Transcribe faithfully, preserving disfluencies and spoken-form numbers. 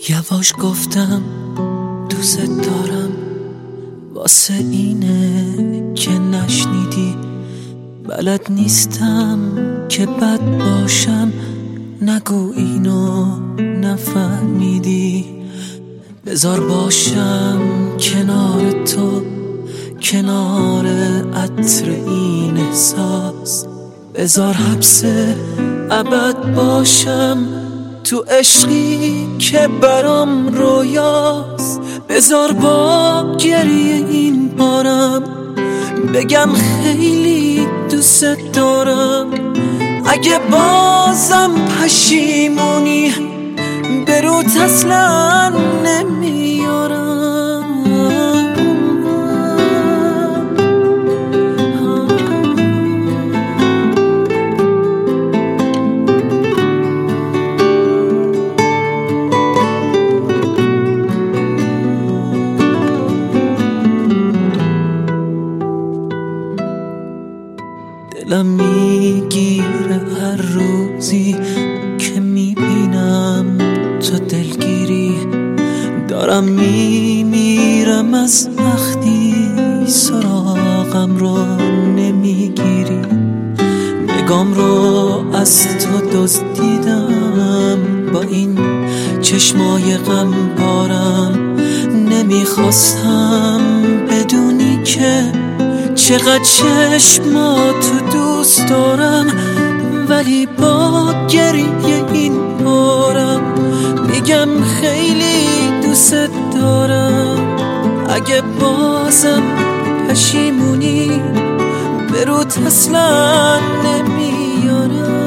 یواش گفتم دوست دارم، واسه اینه که نشنیدی. بلد نیستم که بد باشم، نگو اینو نفهمیدی. بذار باشم کنار تو، کنار عطر این احساس. بذار حبس ابد باشم تو عشقی که برام رویاست. بذار با گریه این بارم بگم خیلی دوست دارم. اگه بازم پشیمونی به روت اصلا نمیارم. دلم میگیره هر روزی که میبینم تو دلگیری. دارم میمیرم از وقتی سراغم رو نمیگیری. نگام رو از تو دزدیدم با این چشمای غم بارم. نمیخواستم بدونی که چقدر چشماتو دوست دارم، ولی با گریه این بارم میگم خیلی دوست دارم. اگه بازم پشیمونی به روت اصلا نمیارم.